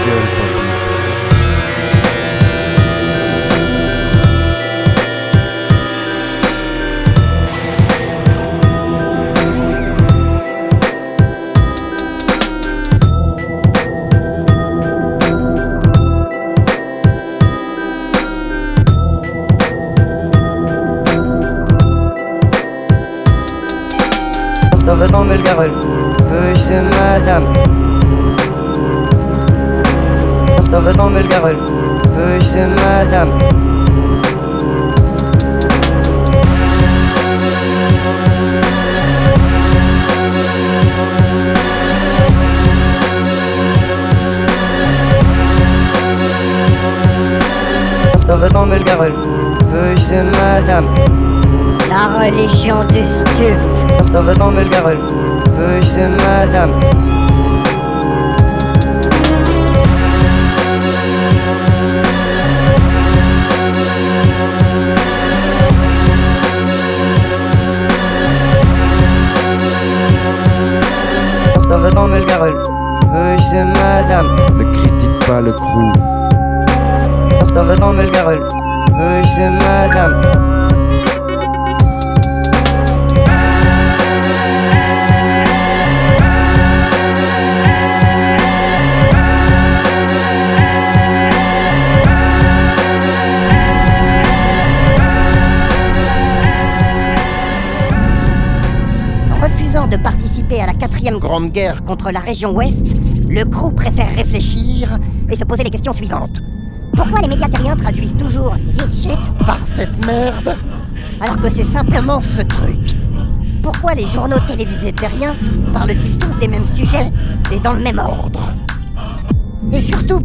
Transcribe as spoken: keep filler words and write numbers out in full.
gueule, papy. طفت ام القغل بوش مادام طفت ام القغل بوش مادام طفت ام القغل بوش مادام. La religion du stup. طفت ام القغل بوش مادام. طفت ام القغل بوش مادام. Ne critique pas le crew. طفت ام القغل بوش مادام. Refusant de participer à la quatrième grande guerre contre la région ouest, le crew préfère réfléchir et se poser les questions suivantes. Pourquoi les médias terriens traduisent toujours this shit par cette merde, alors que c'est simplement ce truc? Pourquoi les journaux télévisés terriens parlent-ils tous des mêmes sujets et dans le même ordre? Et surtout,